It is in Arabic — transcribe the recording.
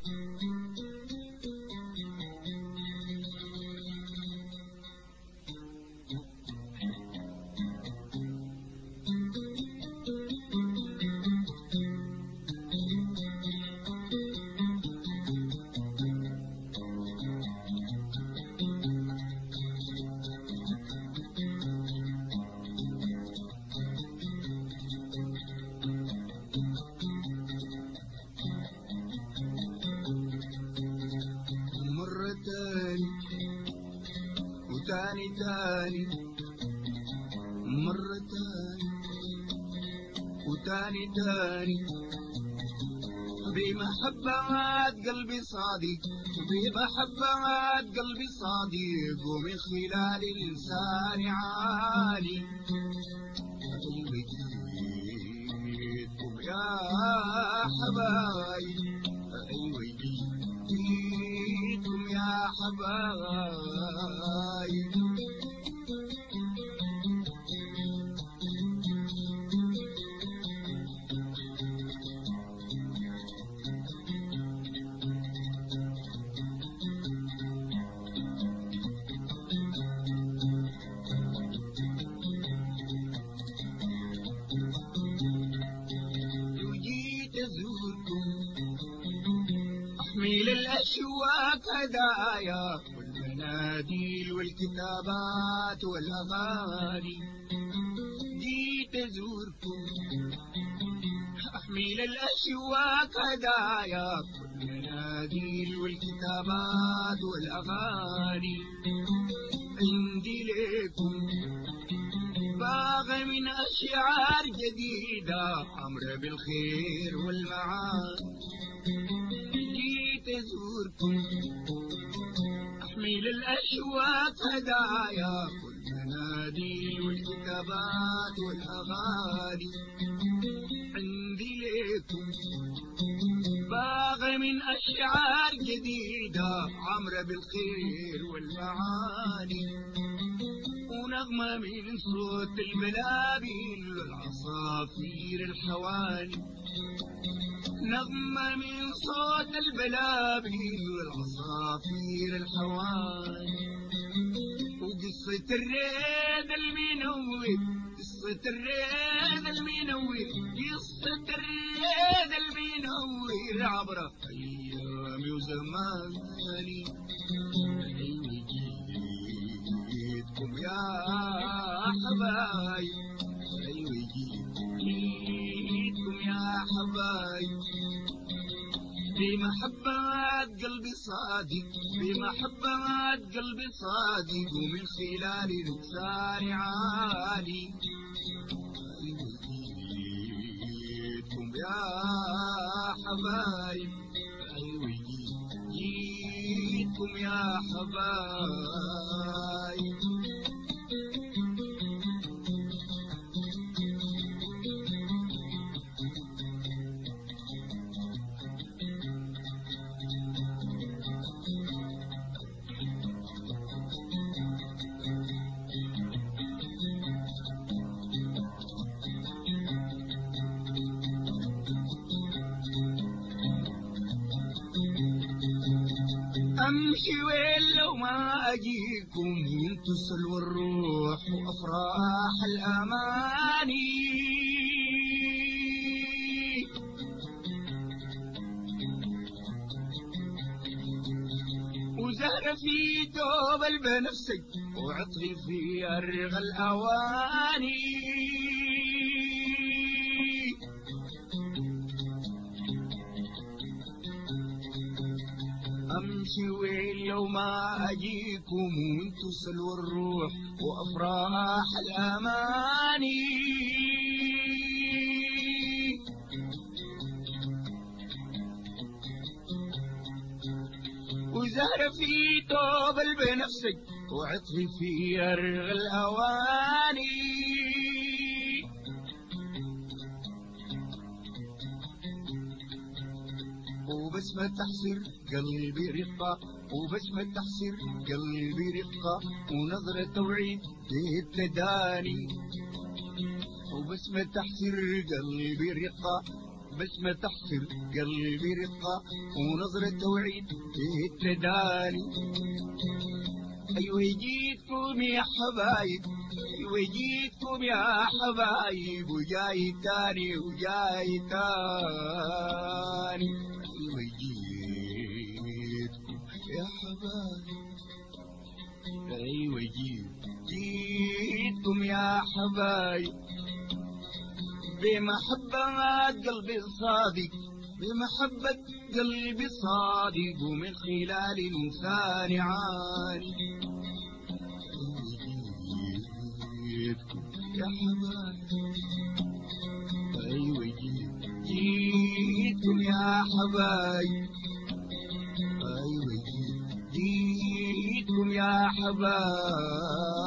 تاني تاني مرة تاني وتاني تاني بمحبات قلبي صادق، بمحبات قلبي صادق، ومن خلال لساني عالي جيتكم يا حبايب، أيوة جيتكم يا حبايب. أحمل الأشواق هدايا والمناديل والكتابات والأغاني، جيت أزوركم. أحمل الأشواق هدايا والمناديل والكتابات والأغاني، عندي لكم باغ من أشعار جديدة عمرة بالخير والمعاني، أزوركم. أحمل الأشواق هدايا والمناديل والكتابات والأغاني، عندي لكم باغ من أشعار جديدة عمرة بالخير والمعاني، ونغمة من صوت البلابل والعصافير الحواني، نغمة من صوت البلابل والعصافير الحواني، وقصة الريد المنور، قصة الريد المنور، قصة الريد المنور عبر أيامي وزماني. جيتكم يا حبايب، أيوة جيتكم يا حبايب، بمحبات قلبي صادق، بمحبات قلبي صادق، ومن خلال لساني عالي جيتكم يا حبايب، أيوة جيتكم يا حبايب. أمشي وين لو ما أجيكم، وانتو سلوى الروح وأفراح الأماني، وزهرة في توب البنفسج، وعطري في أرغ الأواني، أمشي وين لو ما أجيكم، وانتو سلوى الروح وأفراح الأماني، وزهرة في توب البنفسج، وعطري في أرغ الأواني، وبسمة تحسر قلبي رقة، وبسمة تحسر قلبي رقة، ونظرة توعيد للتداني، وبسمة تحسر قلبي رقة، وبسمة تحصر قلبي رقة ونظرة توعيد تداني. أيوة جيتكم يا حبايب، أيوة جيتكم يا حبايب، وجاي تاني وجاي تاني. أيوة جيتكم يا حبايب، أيوة جيتكم يا حبايب، بمحبة قلبي الصادق، بمحبة قلبي الصادق، ومن خلال إنسان عاني. جيتكم يا حبايب، أيوة جيتكم يا حبايب، أيوة جيتكم يا حبايب.